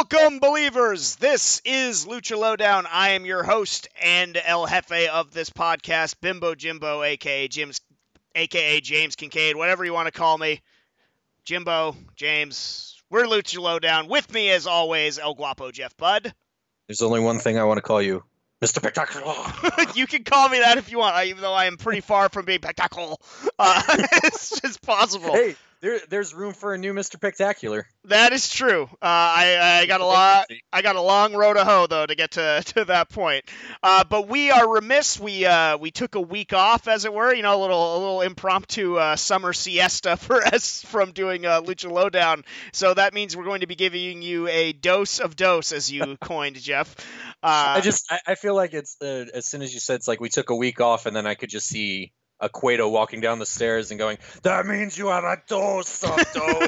Welcome, believers. This is Lucha Lowdown. I am your host and El Jefe of this podcast, Bimbo Jimbo, aka James Kincaid, whatever you want to call me. Jimbo, James, we're Lucha Lowdown. With me, as always, El Guapo Jeff Budd. There's only one thing I want to call you, Mr. Spectacular. You can call me that if you want, even though I am pretty far from being spectacular. It's just possible. Hey, there's room for a new Mr. Spectacular. That is true. I got a long road to hoe though to get to that point. But we are remiss. We took a week off, as it were. You know, a little impromptu summer siesta for us from doing Lucha Lowdown. So that means we're going to be giving you a dose of dose, as you coined, Jeff. I feel like it's as soon as you said it's like we took a week off, and then I could just see a Cueto walking down the stairs and going, "That means you have a dose of dose."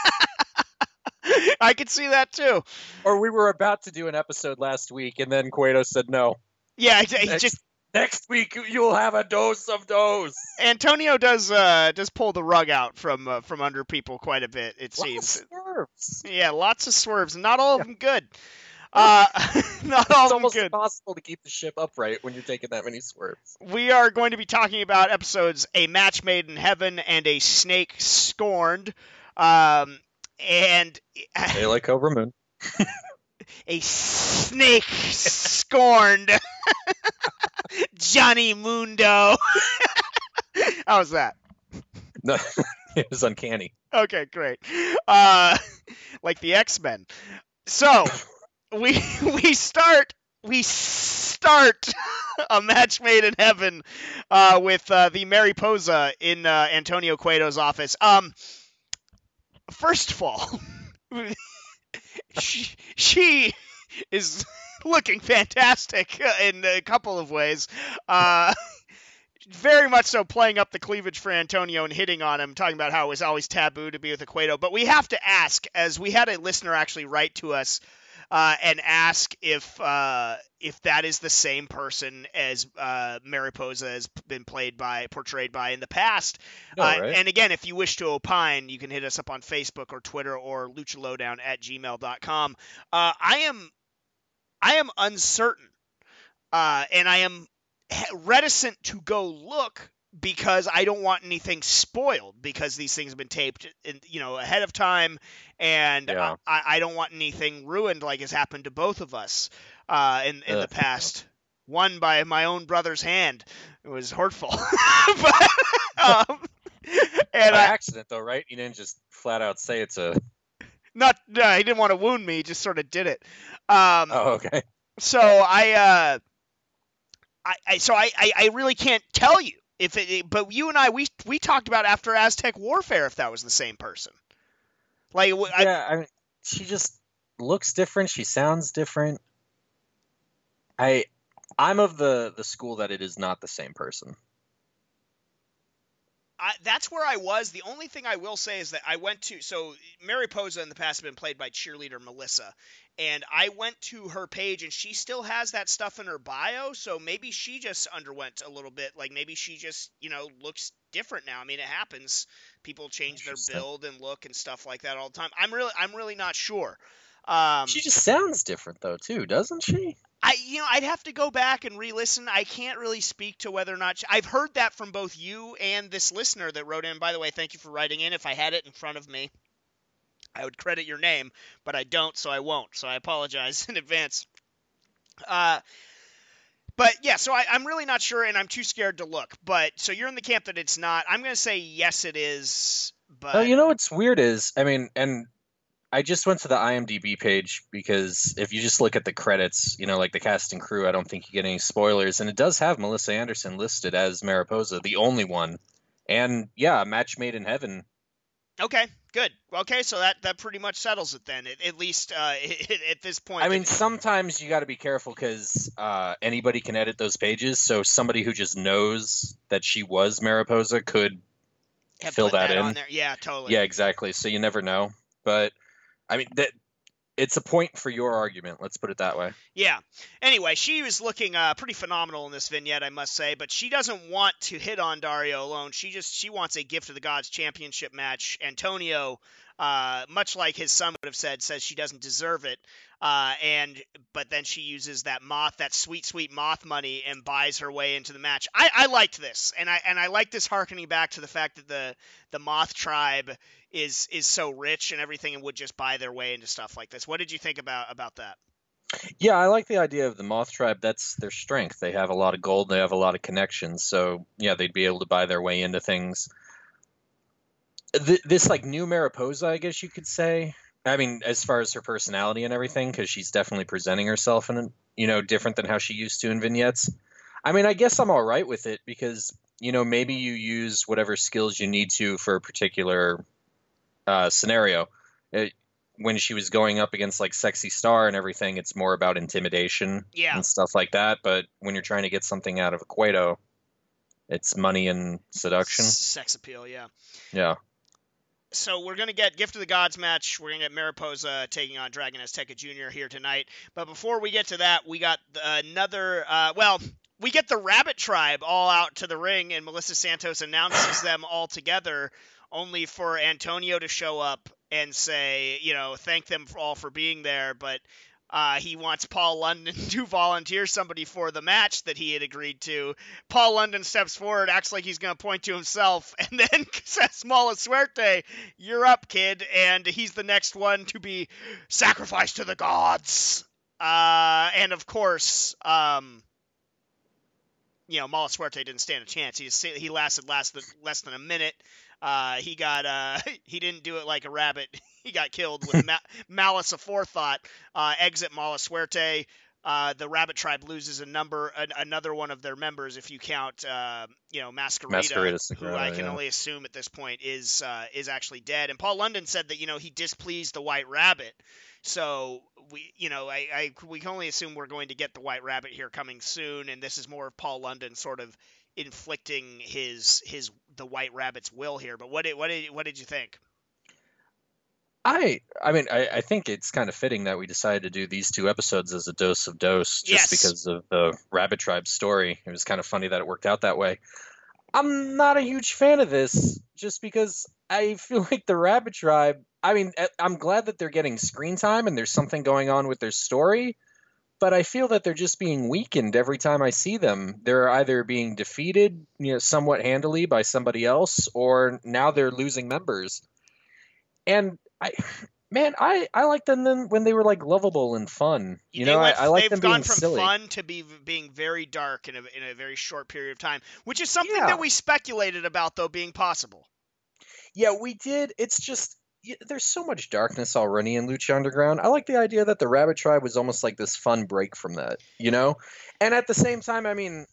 I could see that too. Or we were about to do an episode last week, and then Cueto said no. Yeah, next week you'll have a dose of dose. Antonio does pull the rug out from under people quite a bit. It seems. Lots of swerves. Yeah, lots of swerves. Not all of them good. Not all It's of them almost good. impossible to keep the ship upright when you're taking that many swerves. We are going to be talking about episodes "A Match Made in Heaven" and "A Snake Scorned," and They like Cobra Moon. a snake scorned. Johnny Mundo. How was that? No, it was uncanny. Okay, great. Like the X-Men. So we start A Match Made in Heaven with the Mariposa in Antonio Cueto's office. First of all, she is looking fantastic in a couple of ways. Very much so playing up the cleavage for Antonio and hitting on him, talking about how it was always taboo to be with a Cueto. But we have to ask, as we had a listener actually write to us and ask if that is the same person as Mariposa has been portrayed by in the past. Right. And again, if you wish to opine, you can hit us up on Facebook or Twitter or luchalowdown@gmail.com. I am uncertain, and I am reticent to go look because I don't want anything spoiled, because these things have been taped ahead of time, and Yeah. I don't want anything ruined like has happened to both of us in the past. One by my own brother's hand. It was hurtful. But, and By accident, though, right? You didn't just flat out say it's a... no, he didn't want to wound me. He just sort of did it. Oh, okay. So I really can't tell you if it. But you and I, we talked about after Aztec Warfare if that was the same person. Like, I mean, she just looks different. She sounds different. I'm of the school that it is not the same person. That's where I was. The only thing I will say is that I went to, so Mariposa in the past has been played by cheerleader Melissa, and I went to her page and she still has that stuff in her bio, so maybe she just underwent a little bit, like maybe she just, looks different now. I mean, it happens. People change their build and look and stuff like that all the time. I'm really not sure. She just sounds different though, too, doesn't she? I'd have to go back and re-listen. I can't really speak to whether or not I've heard that from both you and this listener that wrote in. By the way, thank you for writing in. If I had it in front of me, I would credit your name, but I don't, so I won't. So I apologize in advance. But yeah, so I'm really not sure, and I'm too scared to look. But so you're in the camp that it's not. I'm going to say yes, it is. But No, what's weird is, I mean, and I just went to the IMDb page because if you just look at the credits, like the cast and crew, I don't think you get any spoilers. And it does have Melissa Anderson listed as Mariposa, the only one. And yeah, A Match Made in Heaven. Okay, good. Okay, so that pretty much settles it then, at least at this point. I mean, sometimes you got to be careful because anybody can edit those pages. So somebody who just knows that she was Mariposa could fill that in. On there. Yeah, totally. Yeah, exactly. So you never know. But I mean, it's a point for your argument. Let's put it that way. Yeah. Anyway, she was looking pretty phenomenal in this vignette, I must say. But she doesn't want to hit on Dario alone. She wants a Gift of the Gods championship match. Antonio much like his son would have said, says she doesn't deserve it. But then she uses that sweet moth money and buys her way into the match. I liked this, and I like this harkening back to the fact that the Moth tribe is so rich and everything and would just buy their way into stuff like this. What did you think about that? Yeah, I like the idea of the Moth tribe. That's their strength. They have a lot of gold. They have a lot of connections. So yeah, they'd be able to buy their way into things. This like new Mariposa, I guess you could say. I mean, as far as her personality and everything, because she's definitely presenting herself in, different than how she used to in vignettes. I mean, I guess I'm all right with it because, maybe you use whatever skills you need to for a particular scenario. When she was going up against like Sexy Star and everything, it's more about intimidation and stuff like that. But when you're trying to get something out of a Cueto, it's money and seduction. Sex appeal, yeah. Yeah. So we're going to get Gift of the Gods match. We're going to get Mariposa taking on Dragon Azteca Jr. here tonight. But before we get to that, we got another, we get the Rabbit Tribe all out to the ring, and Melissa Santos announces them all together, only for Antonio to show up and say, thank them all for being there, but he wants Paul London to volunteer somebody for the match that he had agreed to. Paul London steps forward, acts like he's going to point to himself, and then says, Mala Suerte, you're up, kid, and he's the next one to be sacrificed to the gods. And of course, Mala Suerte didn't stand a chance. He lasted less than a minute. He didn't do it like a rabbit. He got killed with malice aforethought. Exit Mala Suerte. The Rabbit Tribe loses another one of their members, if you count, Masquerita, who I can only assume at this point is actually dead. And Paul London said that he displeased the White Rabbit. So we can only assume we're going to get the White Rabbit here coming soon, and this is more of Paul London sort of inflicting the White Rabbit's will here. But what did you think? I think it's kind of fitting that we decided to do these two episodes as a dose of dose, just because of the Rabbit Tribe story. It was kind of funny that it worked out that way. I'm not a huge fan of this, just because I feel like the Rabbit Tribe, I'm glad that they're getting screen time and there's something going on with their story, but I feel that they're just being weakened every time I see them. They're either being defeated, somewhat handily by somebody else, or now they're losing members. And I liked them when they were like lovable and fun. I like them being silly. They've gone from fun to being very dark in a very short period of time, which is something that we speculated about, though, being possible. Yeah, we did. It's just there's so much darkness already in Lucha Underground. I like the idea that the Rabbit Tribe was almost like this fun break from that, And at the same time,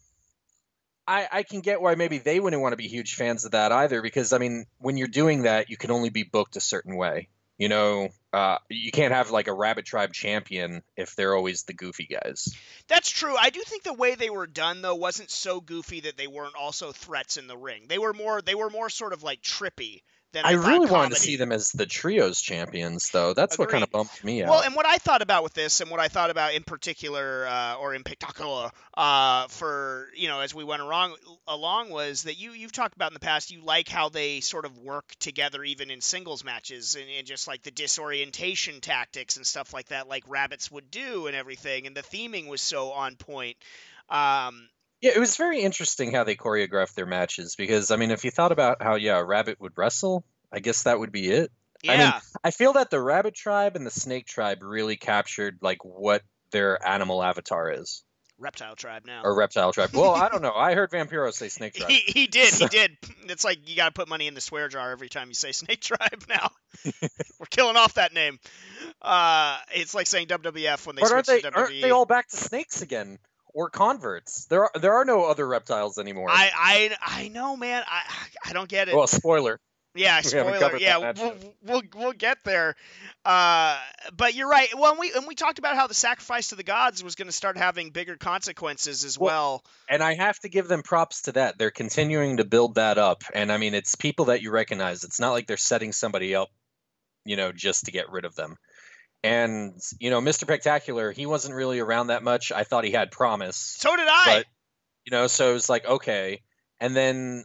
I can get why maybe they wouldn't want to be huge fans of that either, because when you're doing that, you can only be booked a certain way. You can't have like a Rabbit Tribe champion if they're always the goofy guys. That's true. I do think the way they were done, though, wasn't so goofy that they weren't also threats in the ring. They were more sort of like trippy. I really wanted to see them as the Trios champions, though. That's Agreed. What kind of bumped me out. Well, and what I thought about with this, and what I thought about in particular, or in particular, for, as we went along was that you've talked about in the past, you like how they sort of work together even in singles matches, and just like the disorientation tactics and stuff like that, like Rabbits would do and everything, and the theming was so on point. Yeah, it was very interesting how they choreographed their matches because, if you thought about how, Rabbit would wrestle, I guess that would be it. Yeah. I feel that the Rabbit Tribe and the Snake Tribe really captured, like, what their animal avatar is. Reptile Tribe now. Or Reptile Tribe. Well, I don't know. I heard Vampiro say Snake Tribe. He did. It's like you got to put money in the swear jar every time you say Snake Tribe now. We're killing off that name. It's like saying WWF when they switch to WWE. Aren't they all back to snakes again? Or converts. There are no other reptiles anymore. I know, man. I don't get it. Well, spoiler. Yeah, spoiler. Yeah, we'll get there. But you're right. Well, we talked about how the sacrifice to the gods was going to start having bigger consequences as well. And I have to give them props to that. They're continuing to build that up. And it's people that you recognize. It's not like they're setting somebody up, just to get rid of them. And, Mr. Spectacular, he wasn't really around that much. I thought he had promise. So did I. But, so it was like, okay. And then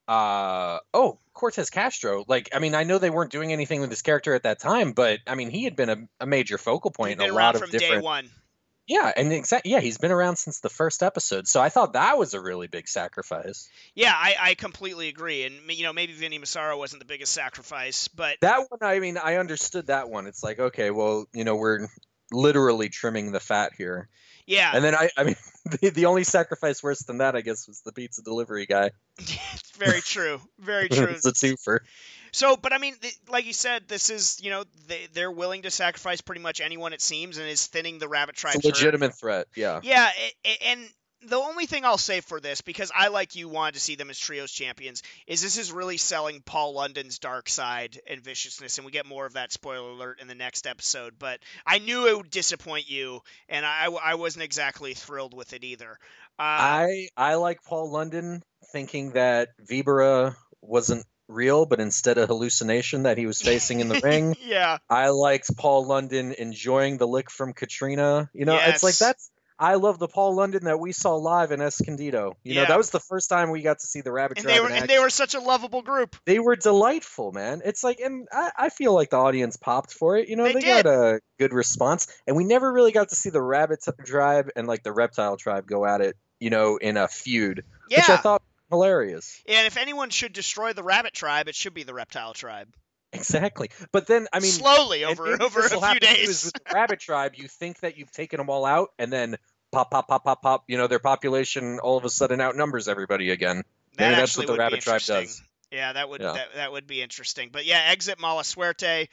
Cortez Castro. Like, I mean, I know they weren't doing anything with his character at that time, but I mean, he had been a major focal point He'd in a been around lot of from day different. one. Yeah, and yeah, he's been around since the first episode, so I thought that was a really big sacrifice. Yeah, I completely agree. And, maybe Vinny Massaro wasn't the biggest sacrifice, but That one, I mean, I understood that one. It's like, okay, well, we're literally trimming the fat here. yeah. And then I mean, the only sacrifice worse than that, I guess, was the pizza delivery guy. Very true. Very true. It's a twofer. So, but I mean, like you said, this is, they're willing to sacrifice pretty much anyone, it seems, and is thinning the Rabbit Tribe's It's a legitimate threat, yeah. Yeah, and the only thing I'll say for this, because I, like you, wanted to see them as trios champions, is this is really selling Paul London's dark side and viciousness, and we get more of that, spoiler alert, in the next episode. But I knew it would disappoint you, and I wasn't exactly thrilled with it either. I like Paul London thinking that Vibora wasn't real, but instead a hallucination that he was facing in the ring. Yeah. I liked Paul London enjoying the lick from Katrina. It's like I love the Paul London that we saw live in Escondido. That was the first time we got to see the Rabbit Tribe in action. And they were such a lovable group. They were delightful, man. It's like, and I feel like the audience popped for it. They did. got a good response, and we never really got to see the Rabbit Tribe and like the Reptile Tribe go at it, in a feud, which I thought was hilarious. And if anyone should destroy the Rabbit Tribe, it should be the Reptile Tribe. Exactly. But then, I mean, slowly over a few days. With the Rabbit Tribe, you think that you've taken them all out, and then pop, pop, pop, pop, pop. Their population all of a sudden outnumbers everybody again. Maybe that's what the Rabbit Tribe does. Yeah, that would be interesting. But yeah, exit Mala Suerte.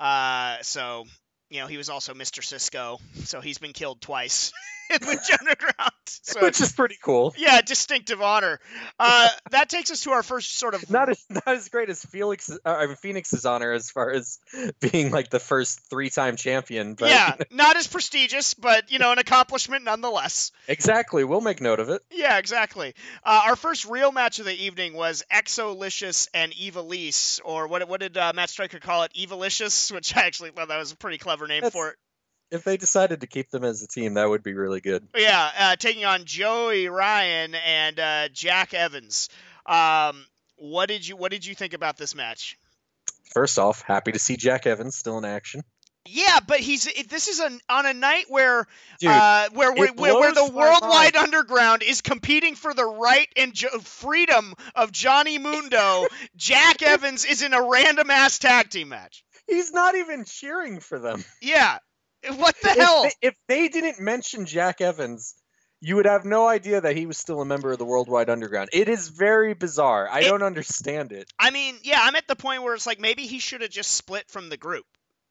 So he was also Mr. Cisco, so he's been killed twice in Lucha Underground. So, which is pretty cool. Yeah, distinctive honor. That takes us to our first sort of not as great as Phoenix's honor as far as being like the first 3-time champion. But, yeah, not as prestigious, but an accomplishment nonetheless. Exactly, we'll make note of it. Yeah, exactly. Our first real match of the evening was Exolicious and Evilise, or what did Matt Striker call it? Evilicious, which I actually thought that was a pretty clever name for it. If they decided to keep them as a team, that would be really good. Yeah, taking on Joey Ryan and Jack Evans. What did you think about this match? First off, happy to see Jack Evans still in action. Yeah, but this is on a night where the Worldwide Underground is competing for the right and freedom of Johnny Mundo. Jack Evans is in a random ass tag team match. He's not even cheering for them. Yeah. What the hell? If they didn't mention Jack Evans, you would have no idea that he was still a member of the Worldwide Underground. It is very bizarre. I don't understand it. I mean, yeah, I'm at the point where it's like maybe he should have just split from the group.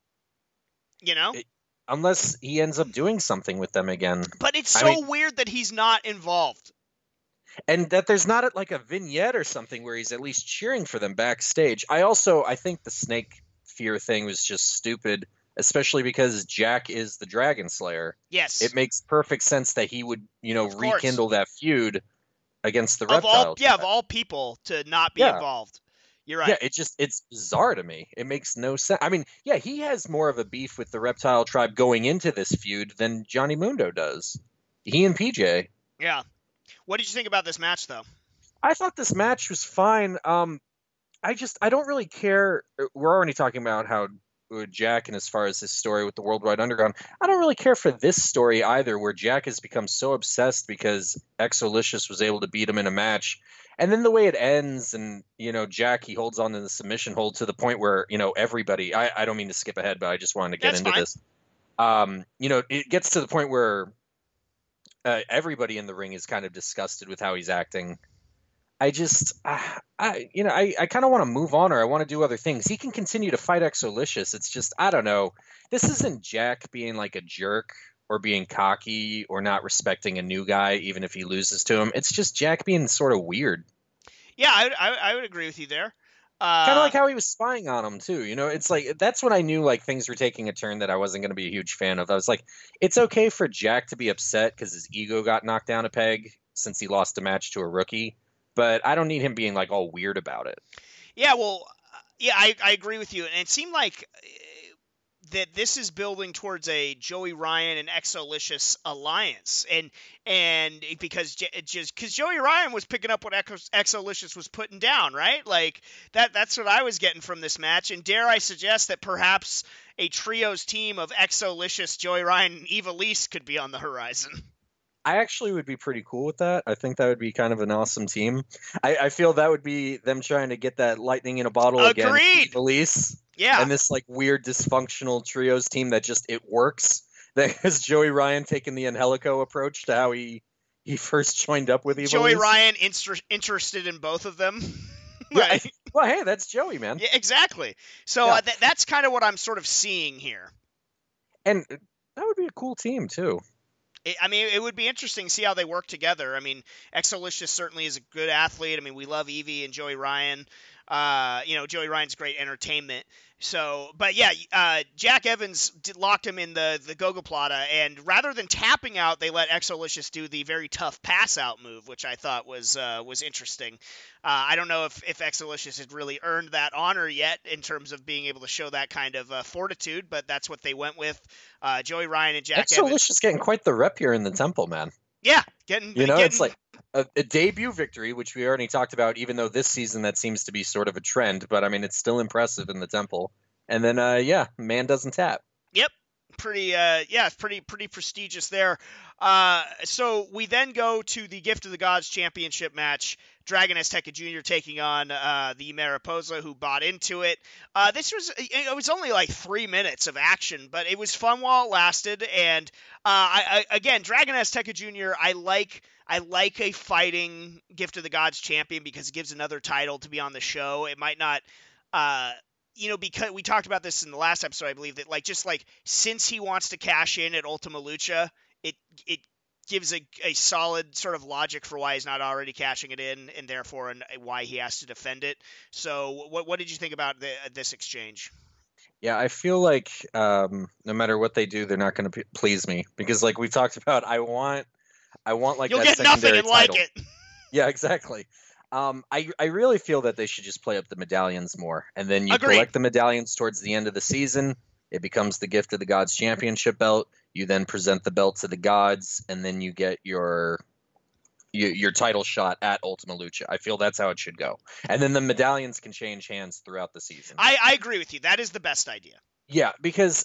Unless he ends up doing something with them again. But it's so weird that he's not involved. And that there's not like a vignette or something where he's at least cheering for them backstage. I think the Snake Fear thing was just stupid. Especially because Jack is the Dragon Slayer. Yes. It makes perfect sense that he would, rekindle that feud against the Reptile. Of all people to not be involved. You're right. Yeah, it's bizarre to me. It makes no sense. I mean, yeah, he has more of a beef with the Reptile Tribe going into this feud than Johnny Mundo does. He and PJ. Yeah. What did you think about this match, though? I thought this match was fine. I don't really care. We're already talking about how Jack, and as far as his story with the Worldwide Underground, I don't really care for this story either, where Jack has become so obsessed because Exolicious was able to beat him in a match, and then the way it ends, and Jack, he holds on to the submission hold to the point where everybody. I don't mean to skip ahead, but I just wanted to get into this. It gets to the point where everybody in the ring is kind of disgusted with how he's acting. I kind of want to move on, or I want to do other things. He can continue to fight Exolicious. It's just, I don't know. This isn't Jack being like a jerk or being cocky or not respecting a new guy, even if he loses to him. It's just Jack being sort of weird. Yeah, I would agree with you there. Kind of like how he was spying on him too. It's like, that's when I knew like things were taking a turn that I wasn't going to be a huge fan of. I was like, it's okay for Jack to be upset because his ego got knocked down a peg since he lost a match to a rookie. But I don't need him being like all weird about it. Yeah, well, I agree with you. And it seemed like that this is building towards a Joey Ryan and Exolicious alliance, and because Joey Ryan was picking up what Exolicious was putting down, right? Like that's what I was getting from this match, and dare I suggest that perhaps a trios team of Exolicious, Joey Ryan, and Ivelisse could be on the horizon. I actually would be pretty cool with that. I think that would be kind of an awesome team. I feel that would be them trying to get that lightning in a bottle again. Agreed. Ivelisse. Yeah. And this like weird dysfunctional trios team that just it works. That has Joey Ryan taking the Angelico approach to how he first joined up with Ivelisse. Joey Ryan interested in both of them. Like, yeah, well, hey, that's Joey, man. Yeah, exactly. So yeah. That's kind of what I'm sort of seeing here. And that would be a cool team too. I mean, it would be interesting to see how they work together. I mean, Exolicious certainly is a good athlete. I mean, we love Evie and Joey Ryan. Joey Ryan's great entertainment. So, but yeah, Jack Evans locked him in the Gogoplata, and rather than tapping out, they let Exolicious do the very tough pass out move, which I thought was interesting. I don't know if Exolicious had really earned that honor yet in terms of being able to show that kind of fortitude, but that's what they went with. Joey Ryan and Jack Evans. Exolicious getting quite the rep here in the Temple, man. Yeah, it's like a debut victory, which we already talked about, even though this season that seems to be sort of a trend, but I mean, it's still impressive in the Temple. And then, man doesn't tap. Yep. Pretty prestigious there. So we then go to the Gift of the Gods Championship match. Dragon Azteca Jr. taking on the Mariposa, who bought into it. It was only like 3 minutes of action, but it was fun while it lasted. And again, Dragon Azteca Jr. I like a fighting Gift of the Gods champion because it gives another title to be on the show. It might not. Because we talked about this in the last episode, I believe that since he wants to cash in at Ultima Lucha, it gives a solid sort of logic for why he's not already cashing it in, and therefore why he has to defend it. So what did you think about this exchange? Yeah, I feel like no matter what they do, they're not going to please me because, like we talked about, I want like you'll that get nothing and title. Like it. Yeah, exactly. I really feel that they should just play up the medallions more, and then you Agreed. collect the medallions towards the end of the season. It becomes the Gift of the Gods Championship belt. You then present the belt to the gods, and then you get your title shot at Ultima Lucha. I feel that's how it should go, and then the medallions can change hands throughout the season. I agree with you. That is the best idea. Yeah, because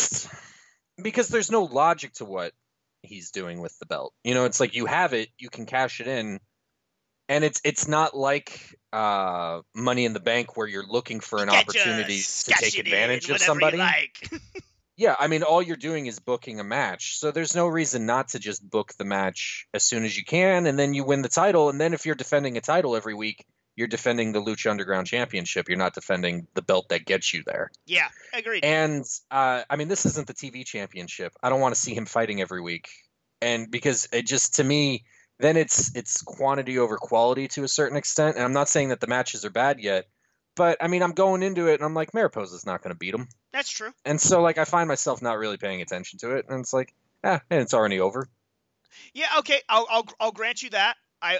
there's no logic to what he's doing with the belt. It's like you have it, you can cash it in. And it's not like Money in the Bank where you're looking for an opportunity to take advantage of somebody. Yeah, I mean, all you're doing is booking a match. So there's no reason not to just book the match as soon as you can, and then you win the title. And then if you're defending a title every week, you're defending the Lucha Underground Championship. You're not defending the belt that gets you there. Yeah, agreed. And, I mean, this isn't the TV championship. I don't want to see him fighting every week. And because it just, to me... then it's quantity over quality to a certain extent. And I'm not saying that the matches are bad yet, but I mean, I'm going into it and I'm like, Mariposa's not going to beat him. That's true. And so like, I find myself not really paying attention to it. And it's like, and it's already over. Yeah. Okay. I'll grant you that.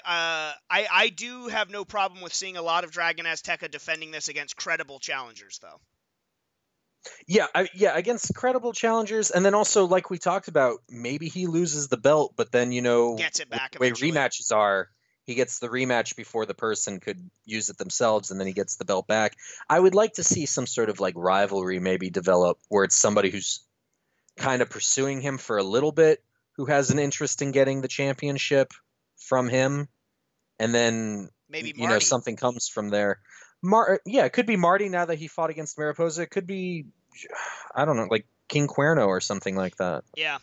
I do have no problem with seeing a lot of Dragon Azteca defending this against credible challengers though. Yeah, against credible challengers, and then also like we talked about, maybe he loses the belt, but then gets it back. The way rematches are, he gets the rematch before the person could use it themselves, and then he gets the belt back. I would like to see some sort of like rivalry maybe develop where it's somebody who's kind of pursuing him for a little bit, who has an interest in getting the championship from him, and then maybe Marty. Something comes from there. It could be Marty now that he fought against Mariposa. It could be, I don't know, like King Cuerno or something like that. Yeah.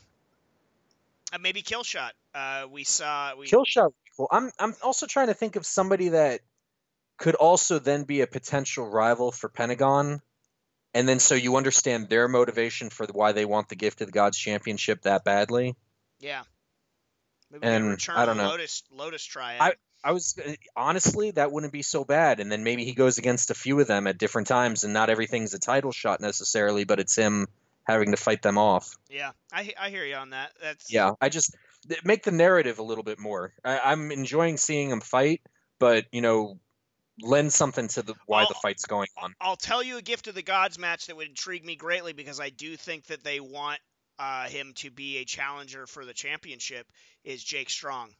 Maybe Killshot. Killshot. Well, I'm also trying to think of somebody that could also then be a potential rival for Pentagon, and then so you understand their motivation for why they want the Gift of the Gods Championship that badly. Yeah. Maybe and I don't know. Lotus Triad. I was honestly, that wouldn't be so bad. And then maybe he goes against a few of them at different times, and not everything's a title shot necessarily, but it's him having to fight them off. Yeah, I hear you on that. I just make the narrative a little bit more. I'm enjoying seeing him fight, but lend something to why the fight's going on. I'll tell you a Gift of the Gods match that would intrigue me greatly, because I do think that they want him to be a challenger for the championship, is Jake Strong.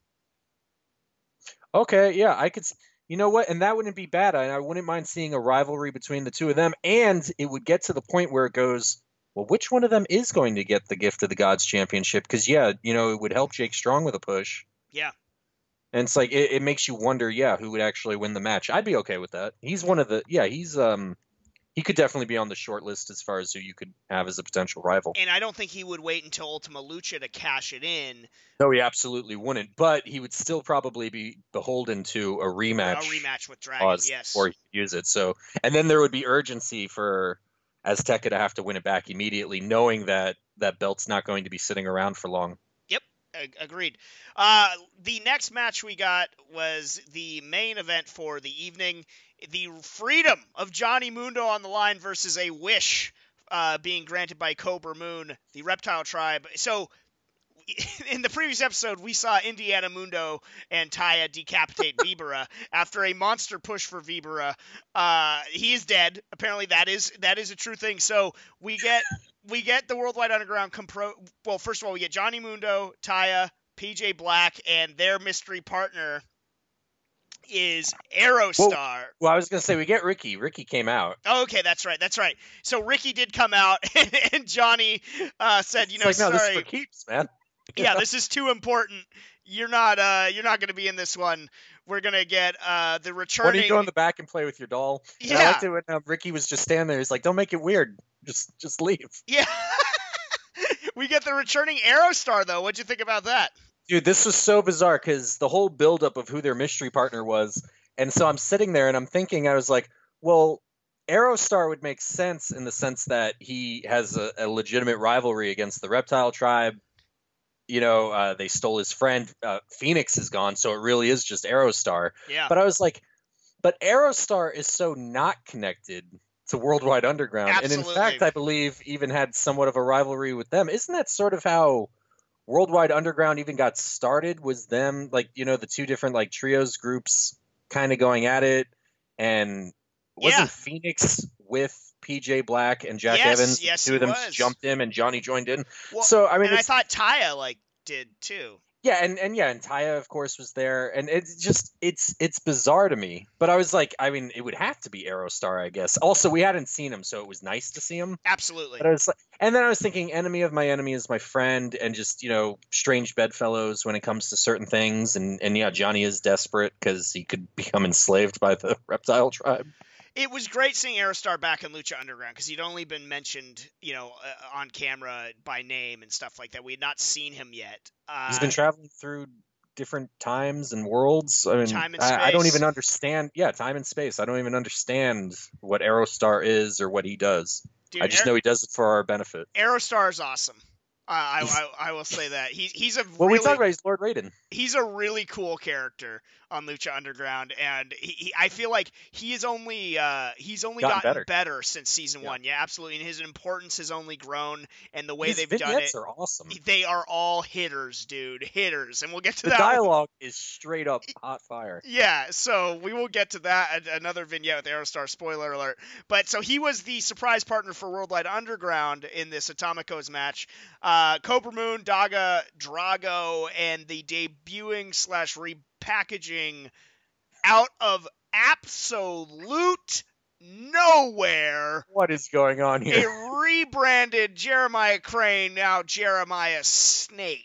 Okay, yeah, I could. You know what? And that wouldn't be bad. I wouldn't mind seeing a rivalry between the two of them. And it would get to the point where it goes, well, which one of them is going to get the Gift of the Gods championship? Because, yeah, it would help Jake Strong with a push. Yeah. And it's like, it makes you wonder, yeah, who would actually win the match. I'd be okay with that. He's one of the, yeah, he could definitely be on the short list as far as who you could have as a potential rival. And I don't think he would wait until Ultima Lucha to cash it in. No, he absolutely wouldn't. But he would still probably be beholden to a rematch. A rematch with Dragon, yes. Before he could use it. So, and then there would be urgency for Azteca to have to win it back immediately, knowing that that belt's not going to be sitting around for long. Yep, agreed. The next match we got was the main event for the evening. The freedom of Johnny Mundo on the line versus a wish being granted by Cobra Moon, the Reptile Tribe. So, in the previous episode, we saw Indiana Mundo and Taya decapitate Vibora after a monster push for Vibora. He is dead. Apparently, that is a true thing. So we get the Worldwide Underground. Well, first of all, we get Johnny Mundo, Taya, PJ Black, and their mystery partner is Aerostar. Well, I was going to say, we get Ricky. Ricky came out. Oh, okay, that's right. So Ricky did come out, and Johnny said, it's like, sorry. No, this is for keeps, man. Yeah, this is too important. You're not going to be in this one. We're going to get the returning... Why don't you go in the back and play with your doll? Yeah. And I liked it when Ricky was just standing there. He's like, don't make it weird. Just leave. Yeah. We get the returning Aerostar, though. What'd you think about that? Dude, this was so bizarre because the whole buildup of who their mystery partner was. And so I'm sitting there and I'm thinking, I was like, well, Aerostar would make sense in the sense that he has a legitimate rivalry against the Reptile Tribe. They stole his friend. Phoenix is gone, so it really is just Aerostar. Yeah. But I was like, but Aerostar is so not connected to Worldwide Underground. Absolutely. And in fact, I believe even had somewhat of a rivalry with them. Isn't that sort of how Worldwide Underground even got started? Was them, the two different, trios groups kind of going at it? And wasn't Phoenix with PJ Black and Jack Evans? Yes, two of them jumped in and Johnny joined in. Well, so, I mean, I thought Taya, did too. Yeah, and Taya, of course, was there, and it's bizarre to me. But I was like, I mean, it would have to be Aerostar, I guess. Also, we hadn't seen him, so it was nice to see him. Absolutely. But I was like, and then I was thinking, enemy of my enemy is my friend, and just strange bedfellows when it comes to certain things, and yeah, Johnny is desperate because he could become enslaved by the Reptile Tribe. It was great seeing Aerostar back in Lucha Underground because he'd only been mentioned, on camera by name and stuff like that. We had not seen him yet. He's been traveling through different times and worlds. I mean, time and space. I don't even understand. Yeah, time and space. I don't even understand what Aerostar is or what he does. Dude, I just know he does it for our benefit. Aerostar is awesome. I will say that he's a well. We talked about he's Lord Raiden. He's a really cool character on Lucha Underground, and I feel like he's only gotten better since season 1. Yeah, absolutely. And his importance has only grown, and the way they've done it. His vignettes are awesome. They are all hitters, dude, hitters, and we'll get to that. The dialogue is straight up hot fire. Yeah, so we will get to that. Another vignette with Aerostar. Spoiler alert. But so he was the surprise partner for Worldwide Underground in this Atomicos match. Cobra Moon, Daga, Drago, and the debuting / repackaging out of absolute nowhere. What is going on here? A rebranded Jeremiah Crane, now Jeremiah Snake.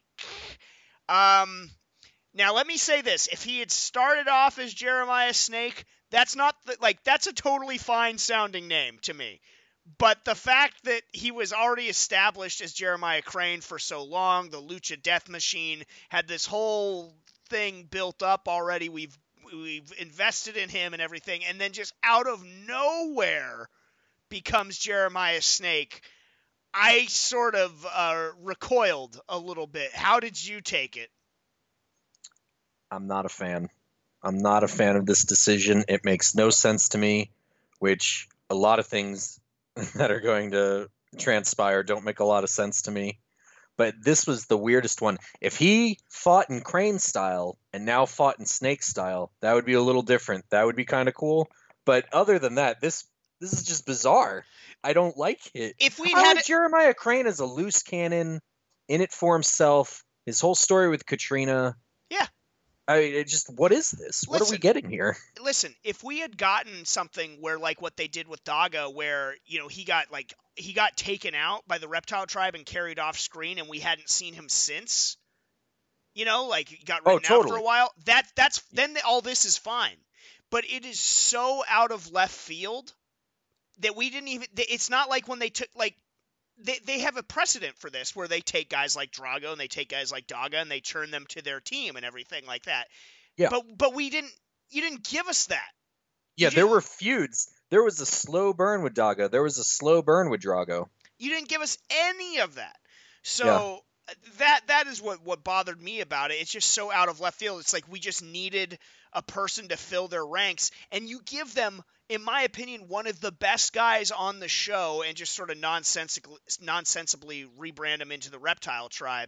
Now let me say this: if he had started off as Jeremiah Snake, that's a totally fine sounding name to me. But the fact that he was already established as Jeremiah Crane for so long, the Lucha Death Machine had this whole thing built up already. We've invested in him and everything, and then just out of nowhere becomes Jeremiah Snake. I sort of recoiled a little bit. How did you take it? I'm not a fan. I'm not a fan of this decision. It makes no sense to me, which a lot of things that are going to transpire don't make a lot of sense to me. But this was the weirdest one. If he fought in Crane style and now fought in Snake style, that would be a little different. That would be kind of cool. But other than that, this is just bizarre. I don't like it. If we'd I had like Jeremiah Crane as a loose cannon, in it for himself. His whole story with Katrina. Yeah. What is this? What are we getting here? Listen, if we had gotten something where like what they did with Daga, where he got taken out by the Reptile Tribe and carried off screen, and we hadn't seen him since, like he got written out for a while. That's then all this is fine, but it is so out of left field that we didn't even. It's not like when they took like. They have a precedent for this where they take guys like Drago and they take guys like Daga and they turn them to their team and everything like that. Yeah. But you didn't give us that. Yeah, there were feuds. There was a slow burn with Daga. There was a slow burn with Drago. You didn't give us any of that. So that is what bothered me about it. It's just so out of left field. It's like we just needed a person to fill their ranks, and you give them, in my opinion, one of the best guys on the show, and just sort of nonsensibly rebrand him into the Reptile Tribe.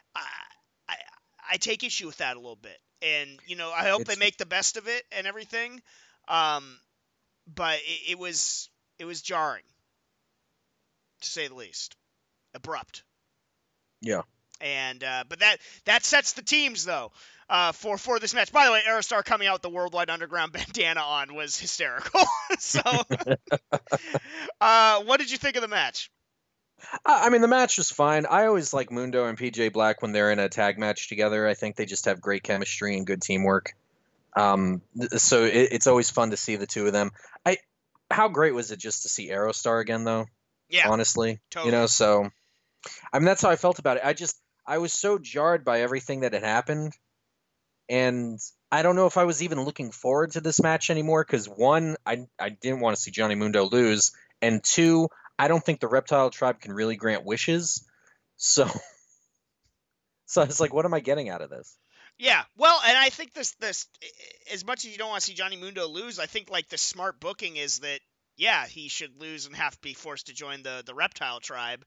I take issue with that a little bit, and I hope they make the best of it and everything. But it was jarring, to say the least, abrupt. Yeah. And but that sets the teams though for this match. By the way, Aerostar coming out with the Worldwide Underground bandana on was hysterical. So, what did you think of the match? I mean, the match was fine. I always like Mundo and PJ Black when they're in a tag match together. I think they just have great chemistry and good teamwork. So it's always fun to see the two of them. How great was it just to see Aerostar again, though? Yeah, honestly, totally. So I mean, that's how I felt about it. I was so jarred by everything that had happened, and I don't know if I was even looking forward to this match anymore, because one, I didn't want to see Johnny Mundo lose, and two, I don't think the Reptile Tribe can really grant wishes, so I was like, what am I getting out of this? Yeah, well, and I think this as much as you don't want to see Johnny Mundo lose, I think like the smart booking is that he should lose and have to be forced to join the Reptile Tribe.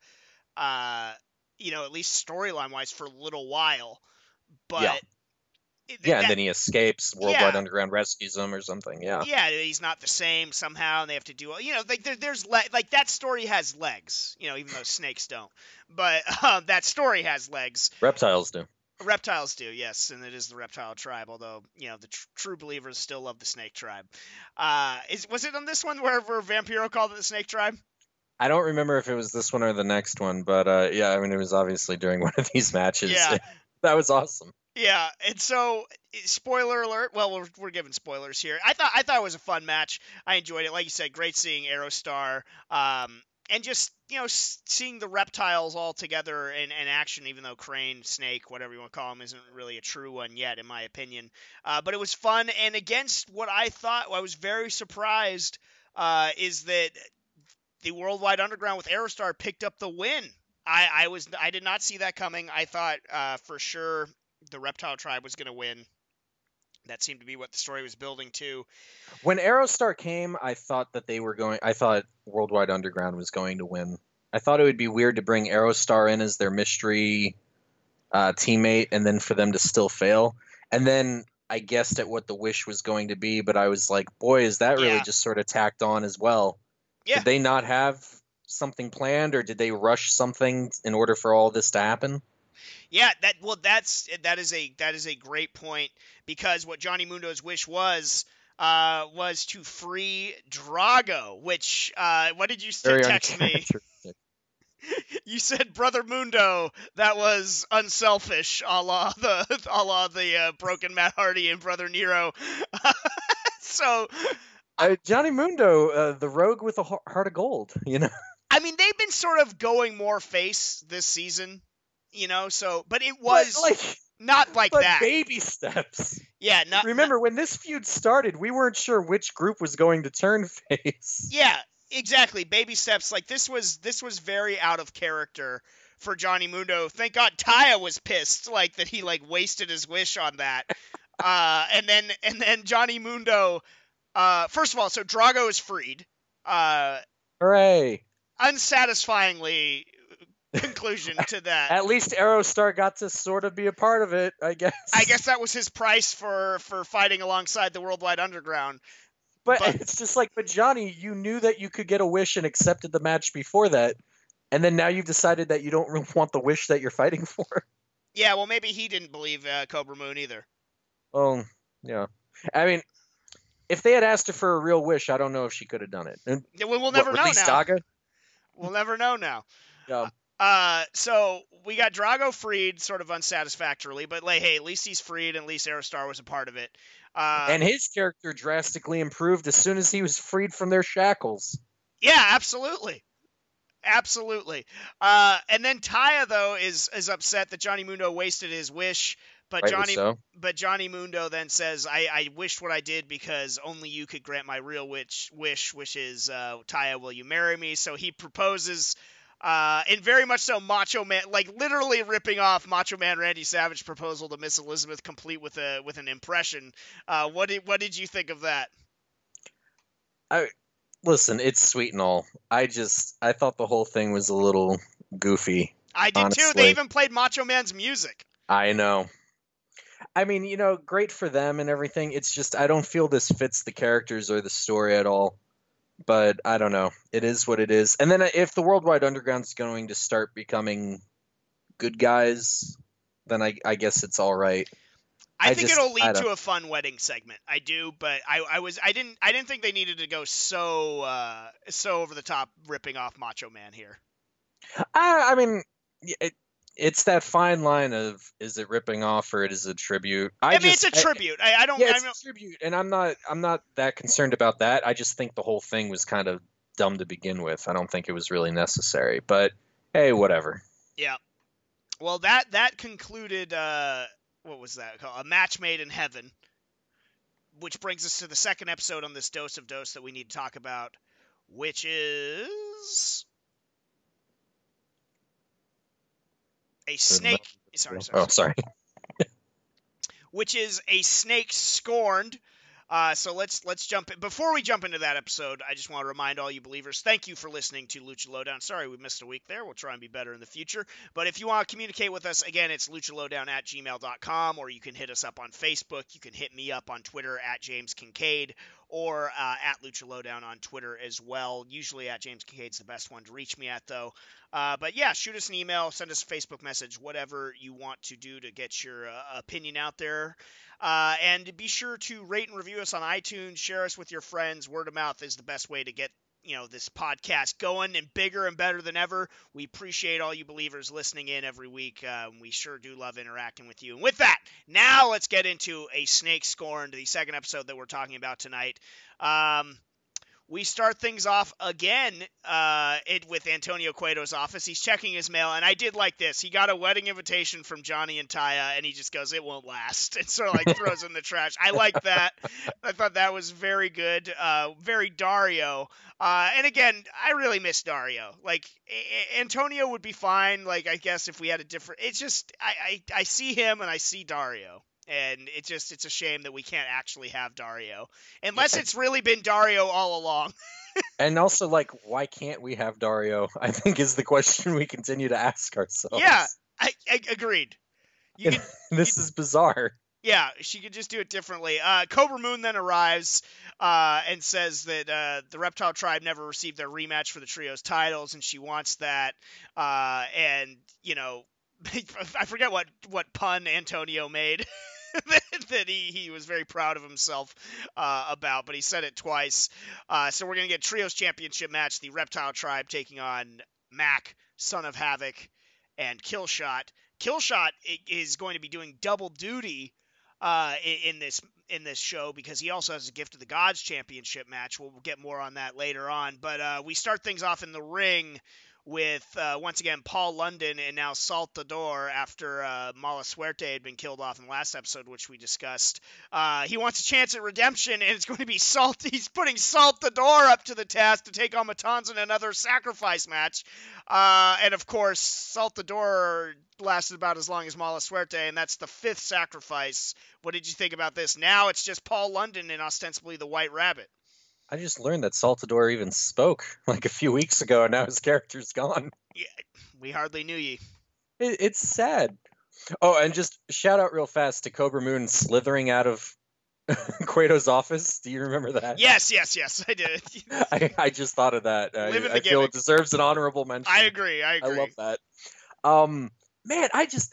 At least storyline wise for a little while, but and then he escapes. Worldwide Underground rescues him or something. Yeah, he's not the same somehow, and they have to do there's like that story has legs. Even though snakes don't, but that story has legs. Reptiles do. Reptiles do, yes, and it is the Reptile Tribe. Although the true believers still love the Snake Tribe. Was it on this one where Vampiro called it the Snake Tribe? I don't remember if it was this one or the next one, but I mean, it was obviously during one of these matches. Yeah. That was awesome. Yeah, and so, spoiler alert. Well, we're giving spoilers here. I thought it was a fun match. I enjoyed it. Like you said, great seeing Aerostar, and just seeing the reptiles all together in action. Even though Crane, Snake, whatever you want to call him, isn't really a true one yet, in my opinion. But it was fun, and against what I thought, I was very surprised. Is that the Worldwide Underground with Aerostar picked up the win. I did not see that coming. I thought for sure the Reptile Tribe was going to win. That seemed to be what the story was building to. When Aerostar came, I thought Worldwide Underground was going to win. I thought it would be weird to bring Aerostar in as their mystery teammate and then for them to still fail. And then I guessed at what the wish was going to be, but I was like, boy, is that really just sort of tacked on as well? Yeah. Did they not have something planned, or did they rush something in order for all this to happen? Yeah, that is a great point, because what Johnny Mundo's wish was to free Drago, which what did you text me? You said, "Brother Mundo, that was unselfish, a la the broken Matt Hardy and Brother Nero." So Johnny Mundo, the rogue with a heart of gold, I mean, they've been sort of going more face this season, but it was not like that. Baby steps. Yeah. Remember, when this feud started, we weren't sure which group was going to turn face. Yeah, exactly. Baby steps. Like, this was very out of character for Johnny Mundo. Thank God Taya was pissed, like, that he, like, wasted his wish on that. And then Johnny Mundo, first of all, so Drago is freed. Hooray. Unsatisfyingly conclusion to that. At least Aerostar got to sort of be a part of it, I guess. I guess that was his price for fighting alongside the Worldwide Underground. But it's just like, but Johnny, you knew that you could get a wish and accepted the match before that, and then now you've decided that you don't really want the wish that you're fighting for. Yeah, well, maybe he didn't believe Cobra Moon either. Oh, yeah. I mean, if they had asked her for a real wish, I don't know if she could have done it. And, yeah, we'll never know now. Daga? We'll never know now. Yeah. So we got Drago freed sort of unsatisfactorily, but like, hey, at least he's freed, and at least Aerostar was a part of it. And his character drastically improved as soon as he was freed from their shackles. Yeah, absolutely. Absolutely. And then Taya, though, is upset that Johnny Mundo wasted his wish. But Johnny Mundo then says, I wished what I did because only you could grant my real wish, which is, Taya, will you marry me? So he proposes, and very much so Macho Man, like literally ripping off Macho Man Randy Savage's proposal to Miss Elizabeth, complete with an impression. What did you think of that? Listen, it's sweet and all. I thought the whole thing was a little goofy. I did honestly. too. They even played Macho Man's music. I know. I mean, great for them and everything. It's just I don't feel this fits the characters or the story at all. But I don't know. It is what it is. And then if the Worldwide Underground's going to start becoming good guys, then I guess it's all right. I think it'll lead to a fun wedding segment. I do, but I didn't think they needed to go so over the top ripping off Macho Man here. I mean, it's that fine line of is it ripping off or is it a tribute? It's a tribute. It's a tribute, and I'm not that concerned about that. I just think the whole thing was kind of dumb to begin with. I don't think it was really necessary. But hey, whatever. Yeah. Well, that concluded. What was that called? A Match Made in Heaven. Which brings us to the second episode on this Dose of Dose that we need to talk about, which is a snake. Sorry. Which is a snake scorned. So let's jump in. Before we jump into that episode, I just want to remind all you believers, thank you for listening to Lucha Lowdown. Sorry we missed a week there. We'll try and be better in the future. But if you want to communicate with us, again, it's luchalowdown@gmail.com, or you can hit us up on Facebook. You can hit me up on Twitter @James Kincaid, or at Lucha Lowdown on Twitter as well. Usually at James Kincaid's the best one to reach me at, though. But yeah, shoot us an email, send us a Facebook message, whatever you want to do to get your opinion out there. And be sure to rate and review us on iTunes, share us with your friends. Word of mouth is the best way to get this podcast going and bigger and better than ever. We appreciate all you believers listening in every week. We sure do love interacting with you. And with that, now let's get into A Snake Scorned, the second episode that we're talking about tonight. We start things off again with Antonio Cueto's office. He's checking his mail, and I did like this. He got a wedding invitation from Johnny and Taya, and he just goes, "It won't last," and sort of like throws it in the trash. I like that. I thought that was very good, very Dario. And again, I really miss Dario. Like Antonio would be fine. Like I guess if we had a different, it's just I see him and I see Dario. And it's a shame that we can't actually have Dario. Unless it's really been Dario all along. And also, like, why can't we have Dario? I think is the question we continue to ask ourselves. Yeah, I agreed. This is bizarre. Yeah, she could just do it differently. Cobra Moon then arrives and says that the Reptile Tribe never received their rematch for the Trios titles, and she wants that. And, I forget what pun Antonio made. that he was very proud of himself about, but he said it twice. So we're going to get Trios Championship match, the Reptile Tribe taking on Mac, Son of Havoc, and Killshot. Killshot is going to be doing double duty in this show because he also has a Gift of the Gods Championship match. We'll get more on that later on. But we start things off in the ring with, once again, Paul London and now Saltador after Mala Suerte had been killed off in the last episode, which we discussed. He wants a chance at redemption, and it's going to be He's putting Saltador up to the task to take on Matanza in another sacrifice match. And, of course, Saltador lasted about as long as Mala Suerte, and that's the fifth sacrifice. What did you think about this? Now it's just Paul London and ostensibly the White Rabbit. I just learned that Saltador even spoke like a few weeks ago, and now his character's gone. Yeah, We hardly knew ye. It's sad. Oh, and just shout out real fast to Cobra Moon slithering out of Cueto's office. Do you remember that? Yes, I did. I just thought of that. Living the I feel gimmick. it deserves an honorable mention. I agree. I love that. Man,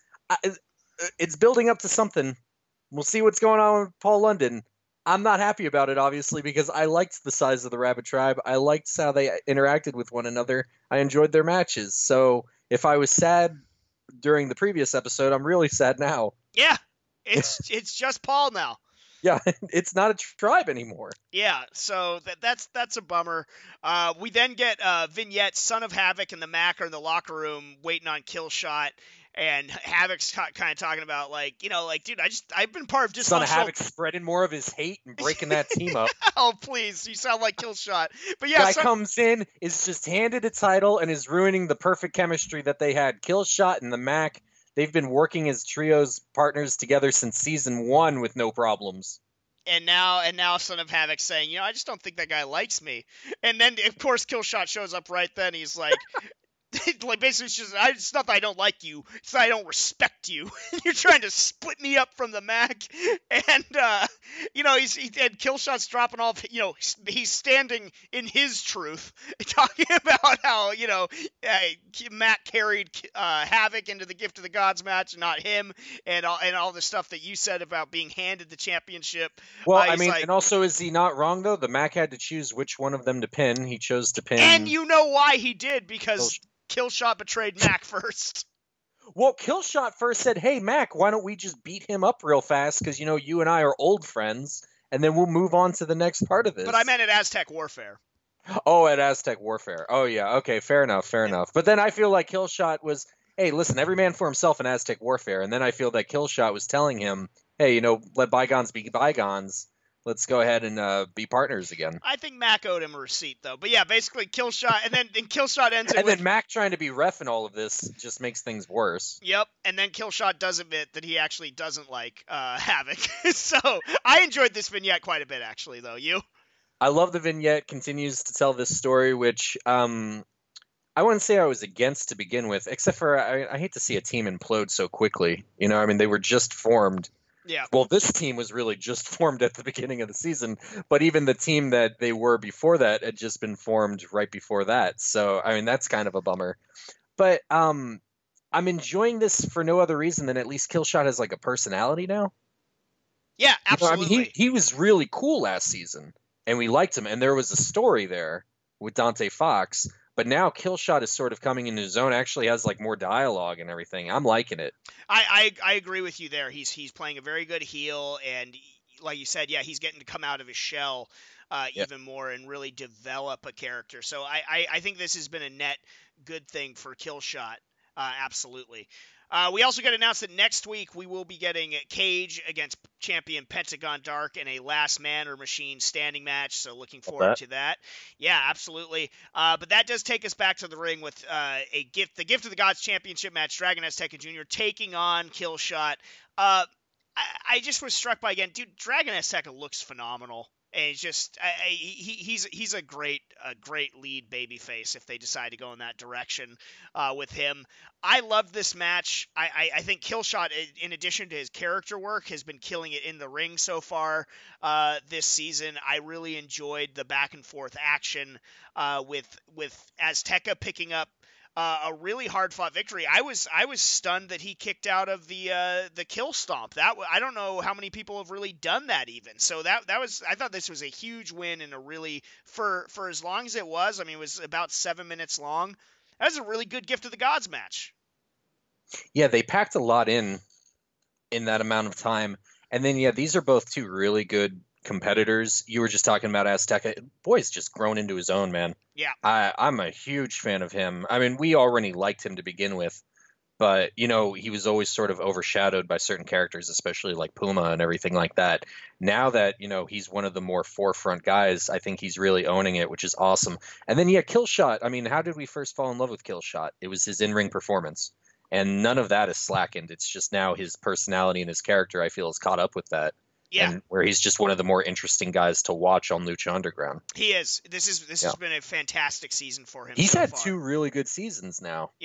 it's building up to something. We'll see what's going on with Paul London. I'm not happy about it, obviously, because I liked the size of the Rabbit Tribe. I liked how they interacted with one another. I enjoyed their matches. So if I was sad during the previous episode, I'm really sad now. Yeah, it's just Paul now. Yeah, it's not a tribe anymore. Yeah, so that's a bummer. We then get vignette. Son of Havoc and the Mac are in the locker room waiting on Killshot, and Havoc's kind of talking about dude, I've been part of dysfunctional. Son of Havoc spreading more of his hate and breaking that team up. Oh please, you sound like Killshot. But yeah, guy comes in, is just handed a title, and is ruining the perfect chemistry that they had. Killshot and the Mac. They've been working as trios partners together since season 1 with no problems. And now Son of Havoc saying, I just don't think that guy likes me. And then, of course, Killshot shows up right then. He's like, basically, it's not that I don't like you. It's that I don't respect you. You're trying to split me up from the Mac. And, and Killshot's dropping off, he's standing in his truth, talking about how, Mac carried Havoc into the Gift of the Gods match, not him, and all the stuff that you said about being handed the championship. Well, and also, is he not wrong, though? The Mac had to choose which one of them to pin. He chose to pin. And you know why he did, because Killshot betrayed Mac first. Well, Killshot first said, hey, Mac, why don't we just beat him up real fast? Because, you and I are old friends, and then we'll move on to the next part of this. But I meant at Aztec Warfare. Oh, at Aztec Warfare. Oh, yeah. Okay, fair enough. But then I feel like Killshot was, hey, listen, every man for himself in Aztec Warfare. And then I feel that Killshot was telling him, hey, let bygones be bygones. Let's go ahead and be partners again. I think Mac owed him a receipt, though. But yeah, basically Killshot, and then Killshot ends it. And then Mac trying to be ref in all of this just makes things worse. Yep, and then Killshot does admit that he actually doesn't like Havoc. So I enjoyed this vignette quite a bit, actually, though. You? I love the vignette. Continues to tell this story, which I wouldn't say I was against to begin with, except for I hate to see a team implode so quickly. They were just formed. Yeah. Well, this team was really just formed at the beginning of the season, but even the team that they were before that had just been formed right before that. So, that's kind of a bummer. But I'm enjoying this for no other reason than at least Killshot has like a personality now. Yeah, absolutely. He was really cool last season, and we liked him, and there was a story there with Dante Fox. But now Killshot is sort of coming into his own. Actually, has like more dialogue and everything. I'm liking it. I agree with you there. He's playing a very good heel, and like you said, yeah, he's getting to come out of his shell even more and really develop a character. So I think this has been a net good thing for Killshot. Absolutely. We also got announced that next week we will be getting Cage against champion Pentagon Dark in a last man or machine standing match. So looking forward to that. Yeah, absolutely. But that does take us back to the ring with the Gift of the Gods Championship match. Dragon Azteca Jr. taking on Killshot. I just was struck by, again, dude, Dragon Azteca looks phenomenal. And it's just he's a great lead babyface if they decide to go in that direction with him. I love this match. I think Killshot, in addition to his character work, has been killing it in the ring so far this season. I really enjoyed the back and forth action with Azteca picking up a really hard fought victory. I was stunned that he kicked out of the kill stomp. I don't know how many people have really done that even. So I thought this was a huge win and a really for as long as it was. It was about 7 minutes long. That was a really good Gift of the Gods match. Yeah, they packed a lot in that amount of time. And then these are both two really good competitors. You were just talking about Azteca. Boy's just grown into his own, man. Yeah. I'm a huge fan of him. We already liked him to begin with, but he was always sort of overshadowed by certain characters, especially like Puma and everything like that. Now that he's one of the more forefront guys, I think he's really owning it, which is awesome. And then Killshot. How did we first fall in love with Killshot? It was his in-ring performance, and none of that is slackened. It's just now his personality and his character, I feel, has caught up with that. Yeah. And where he's just one of the more interesting guys to watch on Lucha Underground. He is. This has been a fantastic season for him. He's so had far. 2 really good seasons now. Yeah.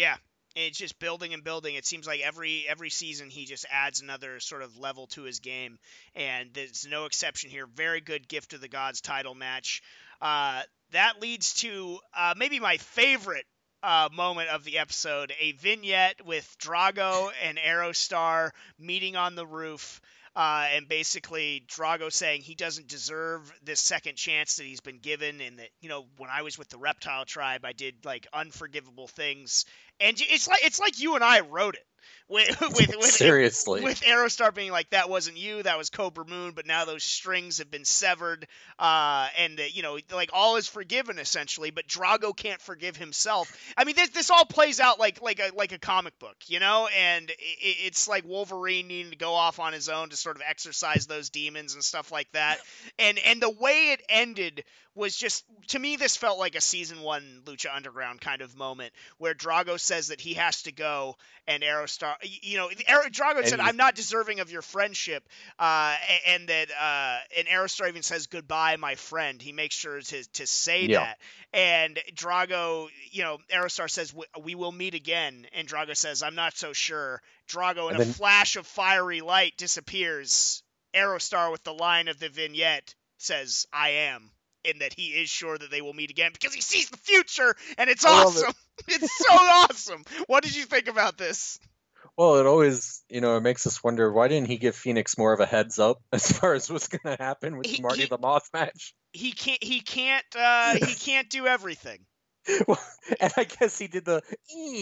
It's just building and building. It seems like every season he just adds another sort of level to his game, and there's no exception here. Very good Gift of the Gods title match. That leads to maybe my favorite moment of the episode, a vignette with Drago and Aerostar meeting on the roof. And basically Drago saying he doesn't deserve this second chance that he's been given, and that, when I was with the Reptile Tribe, I did like unforgivable things, and it's like you and I wrote it with seriously, with Aerostar being like, that wasn't you, that was Cobra Moon, but now those strings have been severed, and like all is forgiven essentially, but Drago can't forgive himself. I mean, this all plays out like a comic book, and it's like Wolverine needing to go off on his own to sort of exorcise those demons and stuff like that, and the way it ended was just, to me, this felt like a season 1 Lucha Underground kind of moment where Drago says that he has to go, and Aerostar, Drago said, "I'm not deserving of your friendship," and Aerostar even says, "Goodbye, my friend." He makes sure to say that, and Drago, Aerostar says, "We will meet again," and Drago says, "I'm not so sure." Drago, in a flash of fiery light, disappears. Aerostar, with the line of the vignette, says, "I am," in that he is sure that they will meet again because he sees the future, and it's awesome. It's so awesome. What did you think about this? Well, it always, it makes us wonder, why didn't he give Phoenix more of a heads up as far as what's going to happen with the Marty the Moth match? He can't do everything. Well, and I guess he did the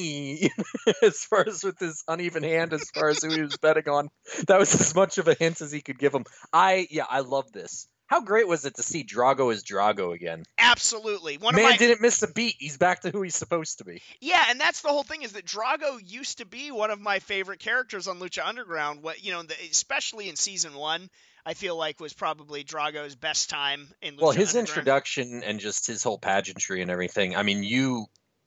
as far as with his uneven hand, as far as who he was betting on. That was as much of a hint as he could give him. I love this. How great was it to see Drago as Drago again? Absolutely. Didn't miss a beat. He's back to who he's supposed to be. Yeah, and that's the whole thing, is that Drago used to be one of my favorite characters on Lucha Underground. Especially in season 1, I feel like was probably Drago's best time in Lucha his Underground. Introduction and just his whole pageantry and everything. I mean, you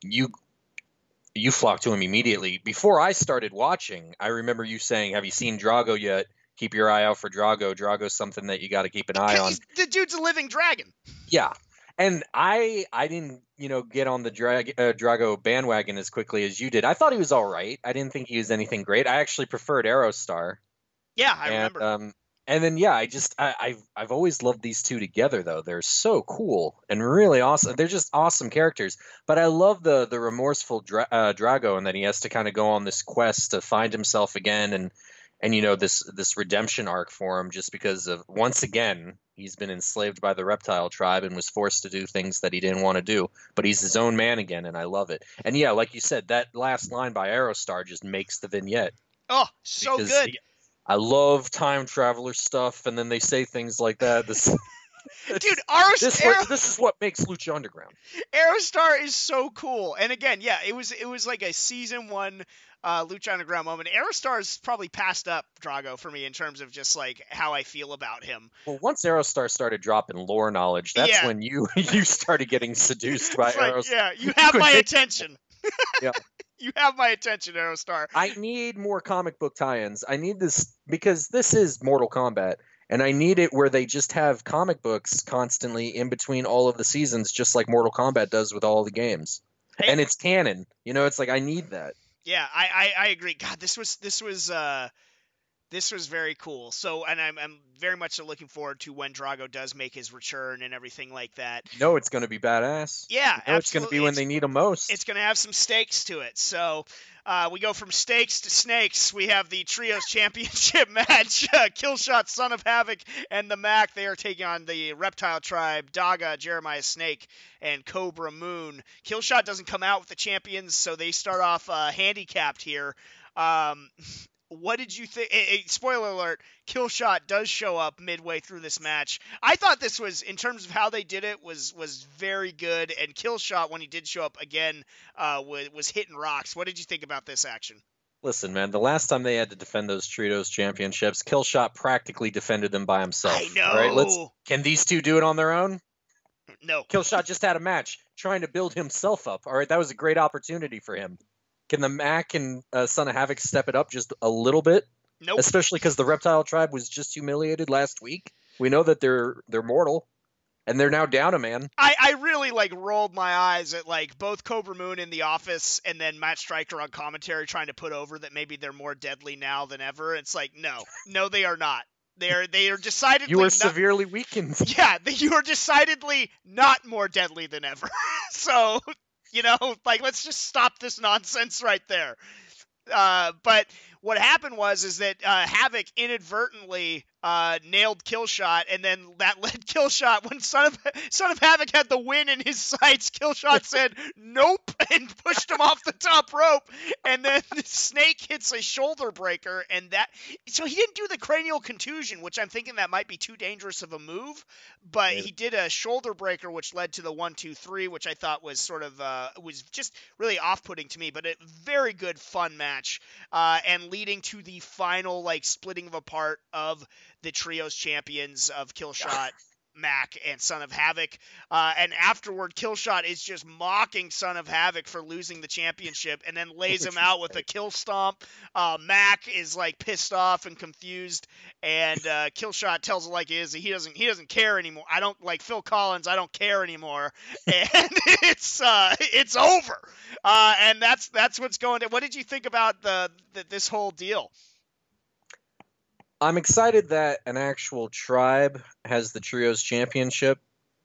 flocked to him immediately. Before I started watching, I remember you saying, "Have you seen Drago yet? Keep your eye out for Drago. Drago's something that you got to keep an eye on." The dude's a living dragon. Yeah. And I didn't, get on the Drago bandwagon as quickly as you did. I thought he was all right. I didn't think he was anything great. I actually preferred Aerostar. Yeah, I remember. And then, I've always loved these two together, though. They're so cool and really awesome. They're just awesome characters. But I love the remorseful Drago, and that he has to kind of go on this quest to find himself again, and this redemption arc for him, just because of, once again, he's been enslaved by the Reptile Tribe and was forced to do things that he didn't want to do. But he's his own man again, and I love it. And yeah, like you said, that last line by Aerostar just makes the vignette. Oh, so good. I love time traveler stuff, and then they say things like that. Dude, this is what makes Lucha Underground. Aerostar is so cool. And again, yeah, it was like a season 1 Lucha Underground moment. Aerostar's probably passed up Drago for me in terms of just like how I feel about him. Well, once Aerostar started dropping lore knowledge, that's when you started getting seduced by Aerostar. Yeah, you have my attention. Yeah. You have my attention, Aerostar. I need more comic book tie-ins. I need this because this is Mortal Kombat, and I need it where they just have comic books constantly in between all of the seasons, just like Mortal Kombat does with all the games. Hey. And it's canon. It's like, I need that. Yeah, I agree. God, this was very cool. So, and I'm very much looking forward to when Drago does make his return and everything like that. It's going to be badass. Yeah, absolutely. It's going to be when they need him most. It's going to have some stakes to it. So, we go from stakes to snakes. We have the Trios Championship match. Killshot, Son of Havoc, and the Mac. They are taking on the Reptile Tribe, Daga, Jeremiah Snake, and Cobra Moon. Killshot doesn't come out with the champions, so they start off handicapped here. What did you think? Spoiler alert, Killshot does show up midway through this match. I thought this was, in terms of how they did it, was very good. And Killshot, when he did show up again, was hitting rocks. What did you think about this action? Listen, man, the last time they had to defend those Trios championships, Killshot practically defended them by himself. I know. All right, can these two do it on their own? No. Killshot just had a match trying to build himself up. All right, that was a great opportunity for him. Can the Mac and Son of Havoc step it up just a little bit? Nope. Especially because the Reptile Tribe was just humiliated last week. We know that they're mortal. And they're now down a man. I really like rolled my eyes at like both Cobra Moon in the office and then Matt Stryker on commentary trying to put over that maybe they're more deadly now than ever. It's like no, they are not. They are decidedly You are not, severely weakened. yeah, you are decidedly not more deadly than ever. So like let's just stop this nonsense right there. But what happened is that Havoc inadvertently nailed Killshot, and then that led Killshot when Son of Havoc had the win in his sights. Killshot said nope and pushed him off the top rope, and then Snake hits a shoulder breaker, and so he didn't do the cranial contusion, which I'm thinking that might be too dangerous of a move, but he did a shoulder breaker, which led to the 1-2-3, which I thought was sort of was just really off-putting to me, but a very good fun match, and leading to the final like splitting of apart of the trios champions of Killshot, Mac, and Son of Havoc. And afterward, Killshot is just mocking Son of Havoc for losing the championship, and then lays him out with a kill stomp. Mac is like pissed off and confused, and Killshot tells it like it is. He doesn't care anymore. I don't like Phil Collins. I don't care anymore, and it's over. And that's what's going on. What did you think about this whole deal? I'm excited that an actual tribe has the Trios Championship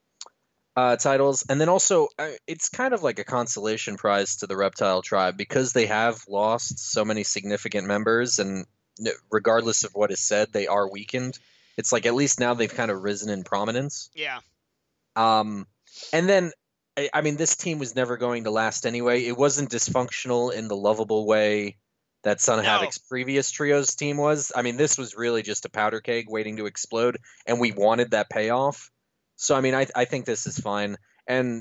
titles. And then also, it's kind of like a consolation prize to the Reptile Tribe because they have lost so many significant members. And regardless of what is said, they are weakened. It's like at least now they've kind of risen in prominence. Yeah. And then, I mean, this team was never going to last anyway. It wasn't dysfunctional in the lovable way that Son of Havoc's previous Trios team was. I mean, this was really just a powder keg waiting to explode, and we wanted that payoff. So, I mean, I think this is fine. And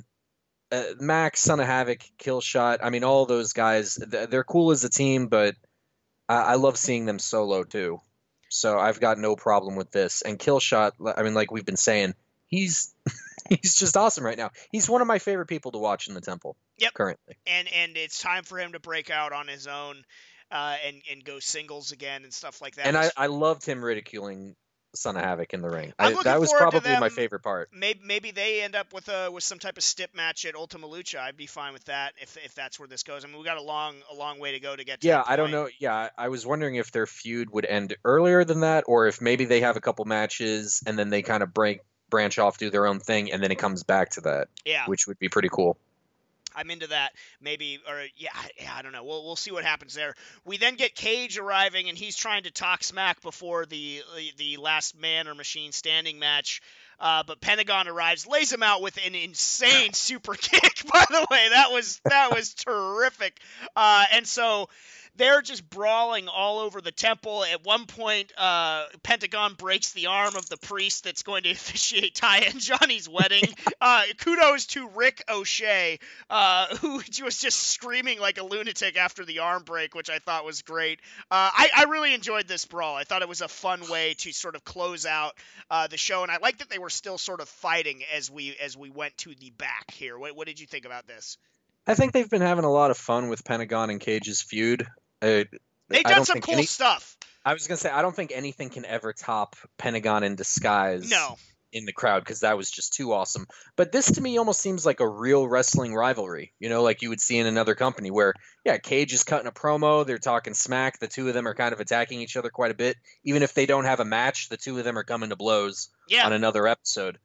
Max, Son of Havoc, Killshot, I mean, all those guys, they're cool as a team, but I love seeing them solo, too. So I've got no problem with this. And Killshot, I mean, like we've been saying, he's just awesome right now. He's one of my favorite people to watch in the Temple currently. And it's time for him to break out on his own. And go singles again and stuff like that. And I loved him ridiculing Son of Havoc in the ring. That was probably my favorite part. Maybe they end up with some type of stip match at Ultima Lucha. I'd be fine with that if that's where this goes. I mean, we got a long way to go to get to that point. I don't know. Yeah, I was wondering if their feud would end earlier than that, or if maybe they have a couple matches and then they kind of branch off, do their own thing, and then it comes back to that. Yeah, which would be pretty cool. I'm into that. Maybe, or I don't know. We'll see what happens there. We then get Cage arriving, and he's trying to talk smack before the last man or machine standing match. But Pentagon arrives, lays him out with an insane super kick. By the way, that was terrific. And so they're just brawling all over the temple. At one point, Pentagon breaks the arm of the priest that's going to officiate Ty and Johnny's wedding. Kudos to Rick O'Shea, who was just screaming like a lunatic after the arm break, which I thought was great. I really enjoyed this brawl. I thought it was a fun way to sort of close out the show, and I like that they were still sort of fighting as we went to the back here. What did you think about this? I think they've been having a lot of fun with Pentagon and Cage's feud. They've done some cool stuff. I was going to say, I don't think anything can ever top Pentagon in disguise in the crowd because that was just too awesome. But this to me almost seems like a real wrestling rivalry, like you would see in another company where, Cage is cutting a promo, they're talking smack, the two of them are kind of attacking each other quite a bit. Even if they don't have a match, the two of them are coming to blows on another episode.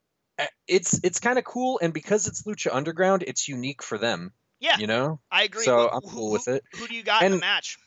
It's kind of cool, and because it's Lucha Underground, it's unique for them. Yeah, I agree. So I'm cool with it. Who do you got in the match?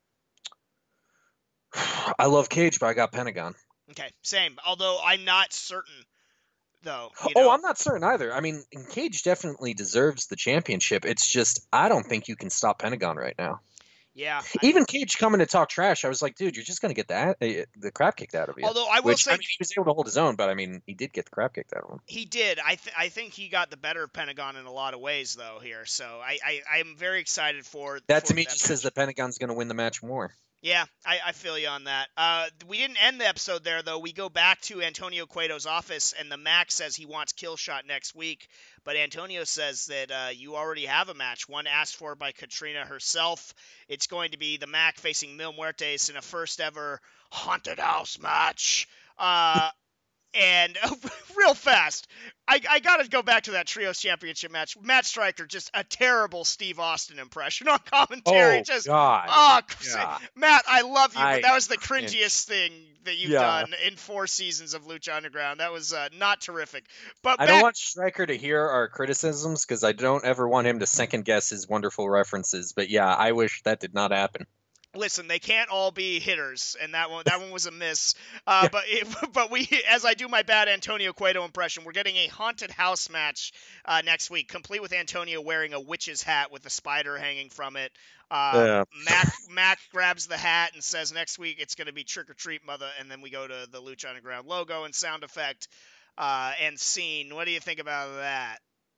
I love Cage, but I got Pentagon. Okay, same. Although I'm not certain, though. I'm not certain either. I mean, Cage definitely deserves the championship. It's just I don't think you can stop Pentagon right now. Yeah. Even Cage coming to talk trash, I was like, dude, you're just going to get the crap kicked out of you. Although I will say, he was able to hold his own, but I mean, he did get the crap kicked out of him. He did. I think he got the better of Pentagon in a lot of ways, though, here. So I'm very excited for that. To me, just says that Pentagon's going to win the match more. Yeah, I feel you on that. We didn't end the episode there, though. We go back to Antonio Cueto's office, and the Mac says he wants Killshot next week. But Antonio says that you already have a match, one asked for by Katrina herself. It's going to be the Mac facing Mil Muertes in a first-ever Haunted House match. And real fast, I got to go back to that Trios Championship match. Matt Striker, just a terrible Steve Austin impression on commentary. Oh Just, God. oh, Yeah. Matt, I love you, but I that was the cringe. cringiest thing that you've Yeah. done in 4 seasons of Lucha Underground. That was not terrific. But I back, don't want Stryker to hear our criticisms because I don't ever want him to second guess his wonderful references. But yeah, I wish that did not happen. listen, they can't all be hitters, and that one was a miss. Yeah. But we, as I do my bad Antonio Cueto impression, we're getting a haunted house match next week, complete with Antonio wearing a witch's hat with a spider hanging from it. Yeah. Mac grabs the hat and says next week it's going to be Trick or Treat Mother, and then we go to the Lucha Underground logo and sound effect and scene. What do you think about that?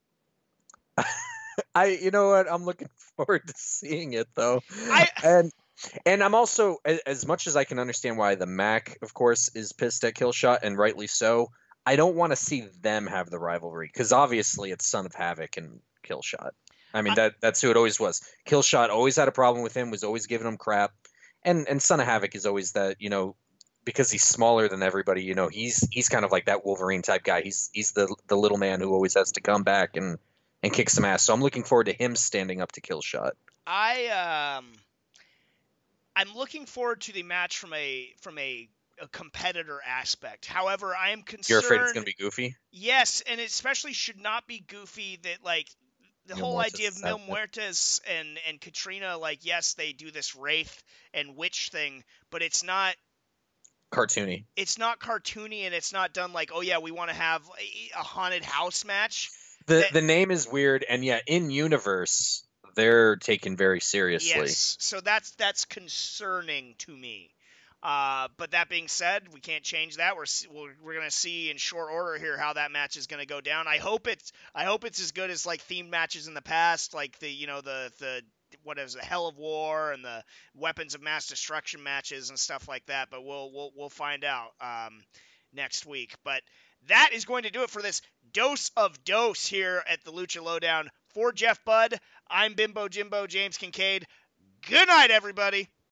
You know what? I'm looking forward to seeing it though. I And I'm also, as much as I can understand why the Mac, of course, is pissed at Killshot, and rightly so, I don't want to see them have the rivalry, because obviously it's Son of Havoc and Killshot. I mean, that's who it always was. Killshot always had a problem with him, was always giving him crap. And Son of Havoc is always that, because he's smaller than everybody, he's kind of like that Wolverine type guy. He's the little man who always has to come back and kick some ass. So I'm looking forward to him standing up to Killshot. I'm looking forward to the match from a competitor aspect. However, I am concerned. You're afraid it's going to be goofy? Yes, and it especially should not be goofy that, like, the Mil whole Muertes idea of is Mil out there. Muertes and Katrina, like, yes, they do this Wraith and Witch thing, but it's not Cartoony. cartoony, and it's not done like, oh yeah, we want to have a haunted house match. The name is weird, and yeah, in universe, they're taken very seriously. Yes, so that's concerning to me. But that being said, we can't change that. We're gonna see in short order here how that match is gonna go down. I hope it's as good as like themed matches in the past, like the what is the Hell of War and the Weapons of Mass Destruction matches and stuff like that. But we'll find out next week. But that is going to do it for this dose of dose here at the Lucha Lowdown. For Jeff Budd, I'm Bimbo Jimbo James Kincaid. Good night, everybody.